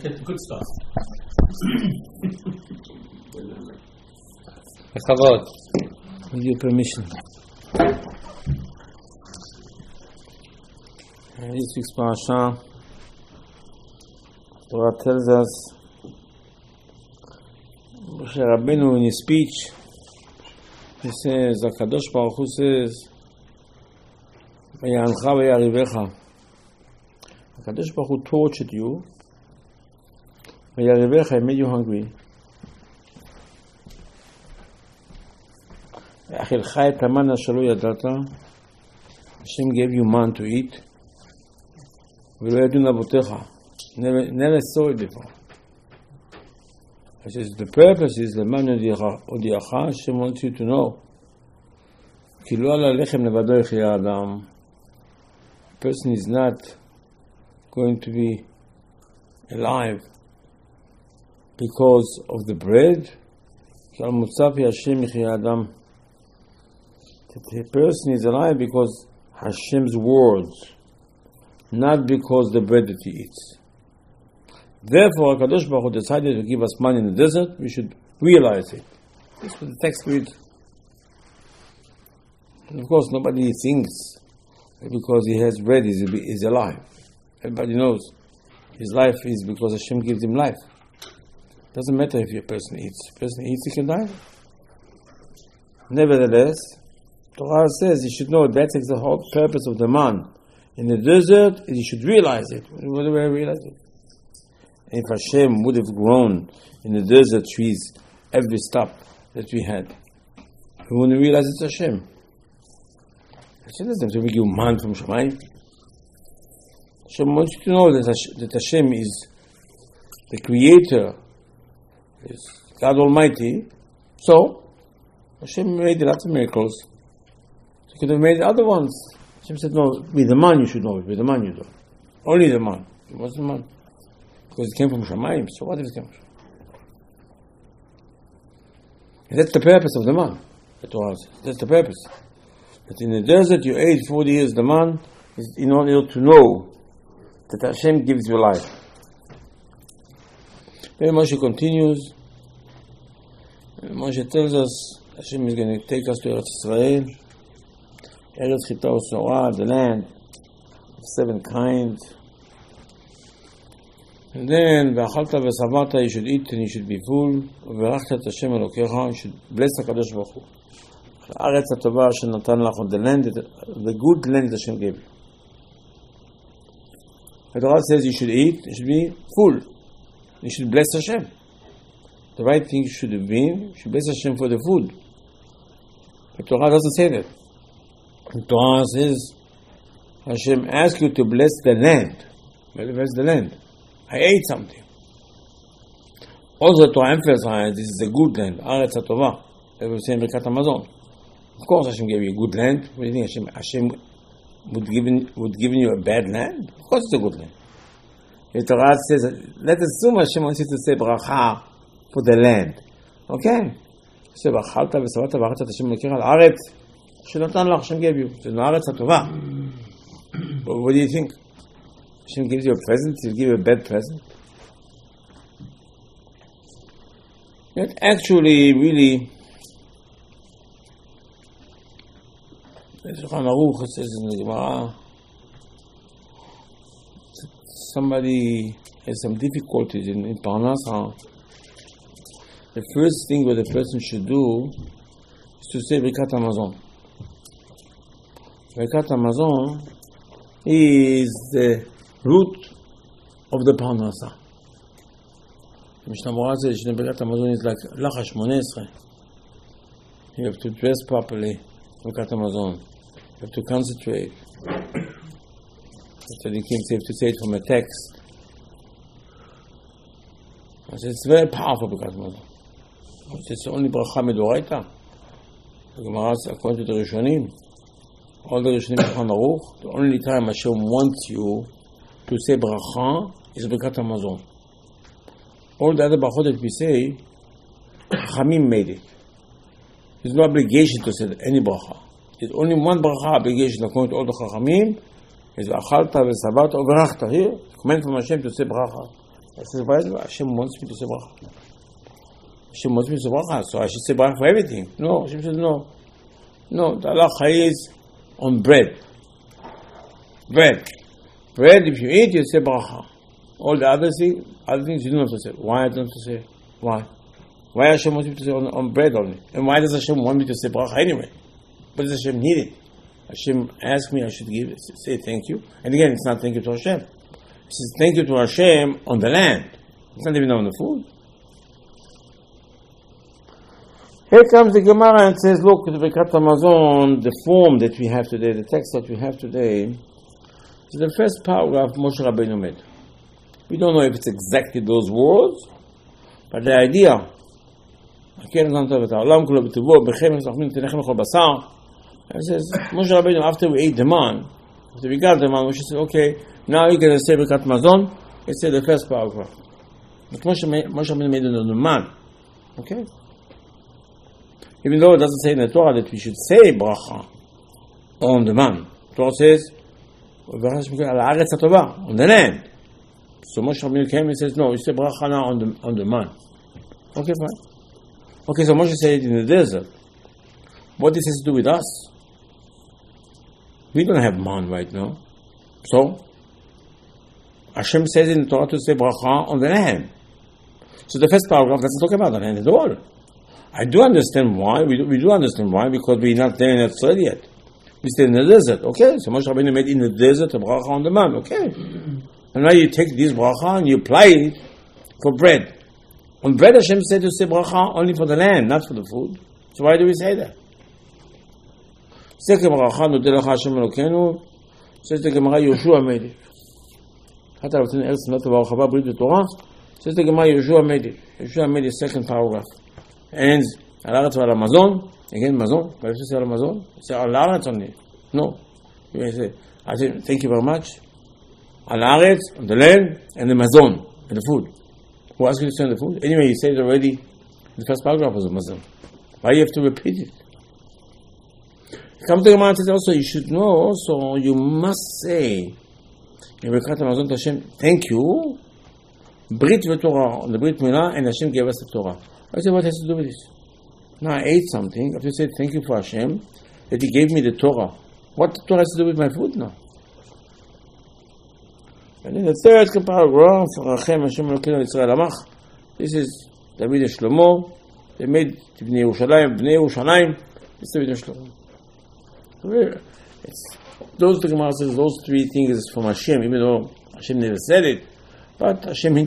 get the good stuff. בכבוד. With your permission. This week's parasha, Torah tells us, Moshe Rabbeinu in his speech, he says, HaKadosh Baruch Hu says, V'yancha v'yarivecha. HaKadosh Baruch Hu tortured you, v'yarivecha, he made you hungry. V'achilcha et hamana shelo yadata. Hashem gave you man to eat. Never saw it before. He says the purpose is the man odiacha. Hashem wants you to know. A person is not going to be alive because of the bread. The person is alive because Hashem's words, not because the bread that he eats. Therefore, HaKadosh Baruch Hu decided to give us man in the desert. We should realize it. That's what the text reads. And of course, nobody thinks that because he has bread, he's alive. Everybody knows his life is because Hashem gives him life. Doesn't matter if a person eats. If a person eats, he can die. Nevertheless, Torah says you should know that's the whole purpose of the man in the desert, you should realize it. What do I realize it? If Hashem would have grown in the desert trees every stop that we had, we wouldn't realize it's Hashem. Hashem doesn't have to give you man from Shemayim. Hashem wants you to know that Hashem is the Creator, is God Almighty. So Hashem made lots of miracles. He could have made other ones. Hashem said, no, with the man you should know it, with the man you don't. Only the man. It was the man. Because it came from Shamayim, so what if it came from Shamayim? And that's the purpose of the man. That's the purpose. That in the desert you ate 40 years the man, is in order to know that Hashem gives you life. Then Moshe continues. Moshe tells us Hashem is going to take us to Eretz Israel. Eretz Chita Usorah, the land of 7 kinds. And then, V'achalta v'savata, you should eat and you should be full. V'verachta et Hashem Elokecha, you should bless HaKadosh Baruch Hu. Ha'aretz ha'tova Hashem natan lachon, the land, the good land that Hashem gave you. The Torah says you should eat, you should be full. You should bless Hashem. The right thing should have been, you should bless Hashem for the food. But Torah doesn't say that. The Torah says, Hashem asks you to bless the land. Bless the land. I ate something. Also to emphasize, this is a good land. Aretz HaTova. They were saying Birkat Hamazon. Of course Hashem gave you a good land. What do you think? Hashem would give you a bad land? Of course it's a good land. The Torah says, let's assume Hashem wants you to say bracha for the land. Okay? So, V'achalta v'savata v'achalta Hashem Elokecha al-aretz shenatan lach, Hashem gave you. It's an Aretz HaTova. But what do you think? Hashem gives you a present, He'll give you a bad present. That actually, really, the Shulchan Aruch says in the Gemara, somebody has some difficulties in Parnasa. The first thing what a person should do is to say Birkat Hamazon. Birkat Hamazon is the root of the Parnasa. Mishnah Berurah says Birkat Hamazon is like Lachash Monesre. You have to dress properly. Birkat Hamazon. You have to concentrate. So the king said to say it from a text. I said it's very powerful Birkat Hamazon. It's only bracha midoraita. The Gemara, according to the Rishonim, all the Rishonim Shulchan Aruch, the only time Hashem wants you to say bracha is Birkat Hamazon. All the other brachot that we say, Chachamim made it. There's no obligation to say any bracha. There's only one bracha obligation according to all the Chachamim, is V'achalta v'savata v'verachta. Here, command from Hashem to say bracha I said, why Hashem wants me to say bracha? Hashem wants me to say bracha, so I should say bracha for everything. No, Hashem said no. No, the halacha is on bread. Bread, if you eat, you say bracha. All the other things you don't have to say. Why I don't have to say? Why? Why Hashem wants me to say on bread only? And why does Hashem want me to say bracha anyway? What does Hashem need it? Hashem asked me I should say thank you. And again, it's not thank you to Hashem. It says thank you to Hashem on the land. It's not even on the food. Here comes the Gemara and says, look, the Birkat Hamazon, the form that we have today, the text that we have today, is the first paragraph Moshe Rabbeinu made. We don't know if it's exactly those words, but the idea, it says, Moshe Rabbeinu, after we ate the man, after we got the man, Moshe said, okay, now you're going to say Birkat Hamazon. It said the first paragraph. But Moshe Rabbeinu made it on the man. Okay? Even though it doesn't say in the Torah that we should say bracha on the man. The Torah says, on the land. So Moshe Rabbeinu came and says, no, you say bracha now on the man. Okay, fine. Okay, so Moshe said it in the desert. What this has to do with us? We don't have man right now. So, Hashem says in the Torah to say bracha on the land. So the first paragraph doesn't talk about the land at all. I do understand why. We do understand why, because we're not there in Israel yet. We stay in the desert. Okay, so Moshe Rabbeinu made in the desert a bracha on the man. Okay. And now you take this bracha and you apply it for bread. On bread, Hashem said to say bracha only for the land, not for the food. So why do we say that? Second bracha, nodeh lecha Hashem Elokeinu, says the Gemara, Yoshua made it. Hata Ratzin Eretz Not Baruch Haba Brit Torah, says the Gemara, Yoshua made it. Yoshua made the second paragraph. And al haaretz ועל המזון, again mazon, but if you say al המזון, say al haaretz only. No. You say, I say, thank you very much. Al haaretz, on the land, and the mazon, and the food. Who asked you to say the food? Anyway, you said it already. The first paragraph was a mazon. Why do you have to repeat it? Come to the Gemara and says also, you should know also, you must say, in Birkat Hamazon to Hashem, thank you, Brit v'Torah, on the Brit Milah, and Hashem gave us the Torah. I said, what has to do with this? Now I ate something. After I said, thank you for Hashem, that He gave me the Torah. What the Torah has to do with my food now? And in the third paragraph, Rachem Hashem Elokeinu Yisrael Amach, this is David and Shlomo. They made Bnei Yerushalayim. This is David and Shlomo. Those the Gemara says, those three things is from Hashem, even though Hashem never said it, but Hashem